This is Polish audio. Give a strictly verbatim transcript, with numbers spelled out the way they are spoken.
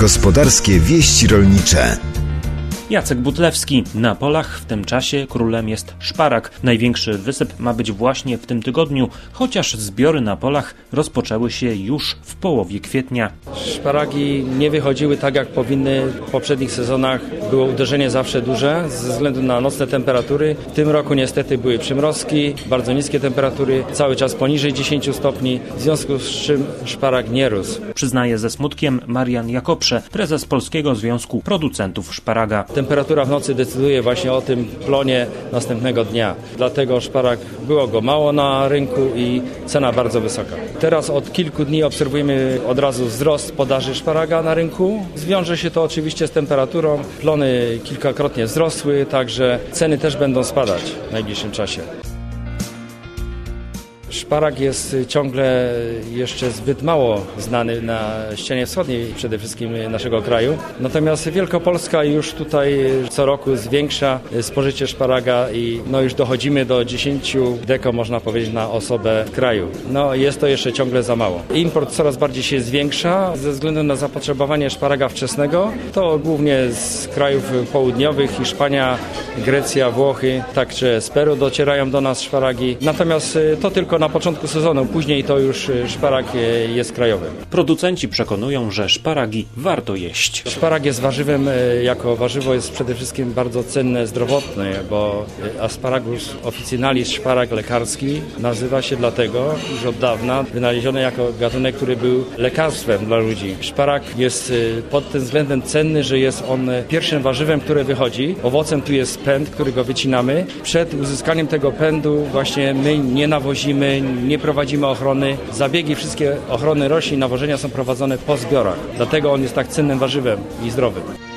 Gospodarskie wieści rolnicze. Jacek Butlewski. Na polach w tym czasie królem jest szparak. Największy wysyp ma być właśnie w tym tygodniu, chociaż zbiory na polach rozpoczęły się już w połowie kwietnia. Szparagi nie wychodziły tak jak powinny w poprzednich sezonach. Było uderzenie zawsze duże ze względu na nocne temperatury. W tym roku niestety były przymrozki, bardzo niskie temperatury, cały czas poniżej dziesięciu stopni, w związku z czym szparag nie rósł. Przyznaje ze smutkiem Marian Jakobsze, prezes Polskiego Związku Producentów Szparaga. Temperatura w nocy decyduje właśnie o tym plonie następnego dnia. Dlatego szparag było go mało na rynku i cena bardzo wysoka. Teraz od kilku dni obserwujemy od razu wzrost podaży szparaga na rynku. Zwiąże się to oczywiście z temperaturą. Plony kilkakrotnie wzrosły, także ceny też będą spadać w najbliższym czasie. Szparag jest ciągle jeszcze zbyt mało znany na ścianie wschodniej przede wszystkim naszego kraju. Natomiast Wielkopolska już tutaj co roku zwiększa spożycie szparaga i no już dochodzimy do dziesięciu deko, można powiedzieć, na osobę w kraju. No jest to jeszcze ciągle za mało. Import coraz bardziej się zwiększa ze względu na zapotrzebowanie szparaga wczesnego. To głównie z krajów południowych, Hiszpania, Grecja, Włochy, także z Peru docierają do nas szparagi. Natomiast to tylko na początku sezonu, później to już szparag jest krajowy. Producenci przekonują, że szparagi warto jeść. Szparag jest warzywem, jako warzywo jest przede wszystkim bardzo cenne zdrowotnie, bo Asparagus officinalis, szparag lekarski, nazywa się dlatego, że od dawna wynaleziony jako gatunek, który był lekarstwem dla ludzi. Szparag jest pod tym względem cenny, że jest on pierwszym warzywem, które wychodzi. Owocem tu jest pęd, który go wycinamy. Przed uzyskaniem tego pędu właśnie my nie nawozimy, nie prowadzimy ochrony. Zabiegi wszystkie ochrony roślin, nawożenia są prowadzone po zbiorach. Dlatego on jest tak cennym warzywem i zdrowym.